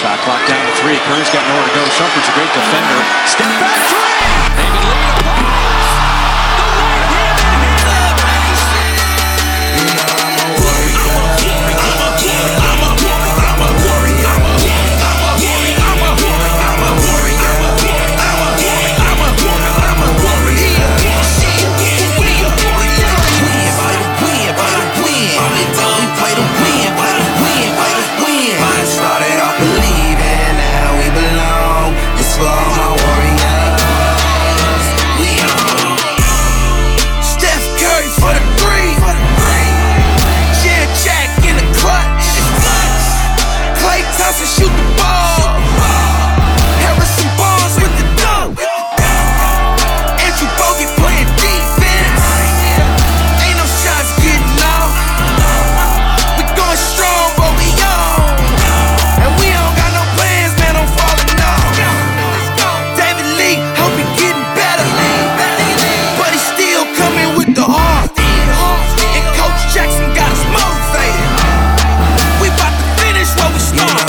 Shot clock down to 3. Kerr's got nowhere to go. Shumpert's a great defender. Step back 3. They can lead a pass. The right-handed hitter. Shoot the ball. Harrison Barnes with the dunk. Andrew Bogut playing defense. Ain't no shots getting off. We going strong, but we on. And we don't got no plans, man, I'm falling off. David Lee, hope he getting better. But he's still coming with the heart. And Coach Jackson got us motivated. We about to finish what we started.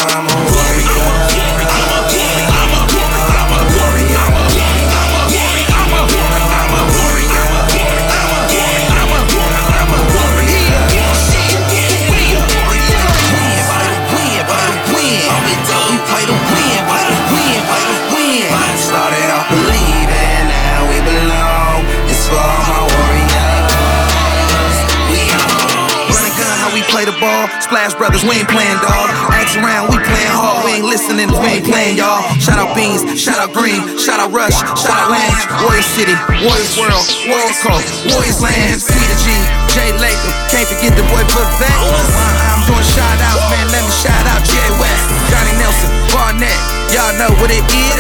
Play the ball, Splash Brothers, we ain't playing, dawg. Ask around, we playing hard, we ain't listening, we ain't playing, y'all. Shout out Beans, shout out Green, shout out Rush, shout out Lange, Warrior City, Warriors World, Warriors Coast, Warriors Land, Peter G, Jay Laker, can't forget the boy Buffett. I'm doing shout outs, man, let me shout out Jay West, Johnny Nelson, Barnett, y'all know what it is.